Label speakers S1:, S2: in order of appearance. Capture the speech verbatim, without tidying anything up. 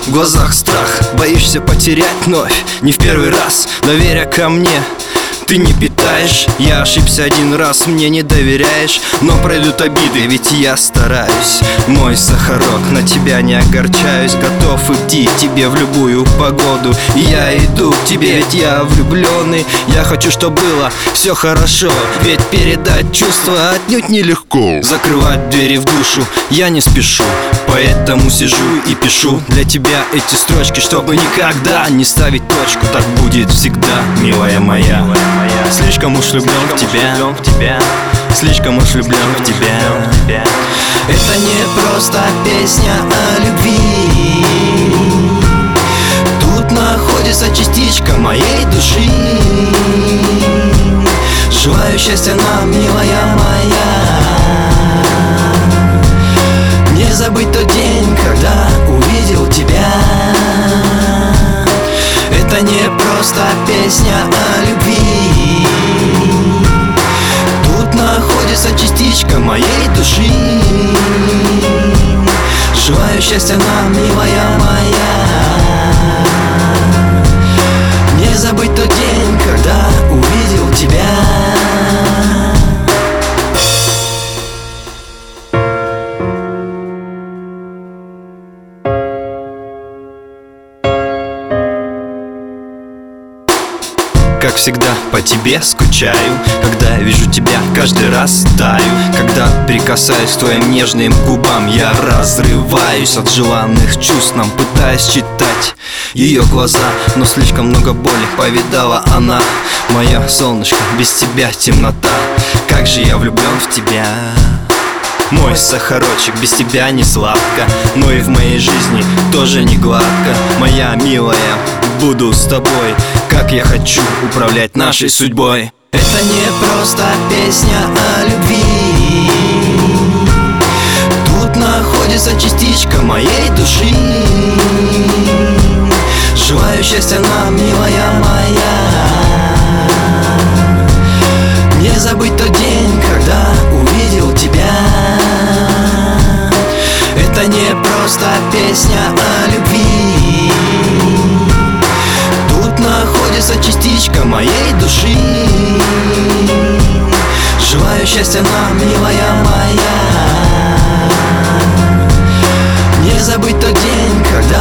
S1: В глазах страх, боишься потерять вновь. Не в первый раз, но веря ко мне, ты не питаешь. Я ошибся один раз, мне не доверяешь. Но пройдут обиды, ведь я стараюсь. Мой сахарок, на тебя не огорчаюсь. Готов идти к тебе в любую погоду. И я иду к тебе, ведь я влюбленный. Я хочу, чтобы было все хорошо, ведь передать чувства отнюдь нелегко. Закрывать двери в душу я не спешу, поэтому сижу и пишу для тебя эти строчки, чтобы никогда не ставить точку. Так будет всегда, милая моя. Слишком уж влюблен в тебя, слишком уж влюблен в тебя. Это не просто песня о любви. Тут находится частичка моей души. Желаю счастья нам, милая моя. Не забыть тот день, когда увидел тебя. Это не просто песня о любви. Тут находится частичка моей души. Желаю счастья нам, милая моя. Не забыть тот день, когда увидел тебя. Как всегда по тебе скучаю, когда вижу тебя, каждый раз таю. Когда прикасаюсь к твоим нежным губам, я разрываюсь от желанных чувств. Нам пытаюсь читать ее глаза, но слишком много боли повидала она. Мое солнышко, без тебя темнота. Как же я влюблен в тебя. Мой сахарочек, без тебя не сладко, но и в моей жизни тоже не гладко. Моя милая, буду с тобой, как я хочу управлять нашей судьбой. Это не просто песня о любви. Тут находится частичка моей души. Желаю счастья нам, милая моя. Не забыть тот день, когда увидел тебя. Это не просто песня о любви. Тут находится частичка моей души. Желаю счастья нам, милая моя. Не забыть тот день, когда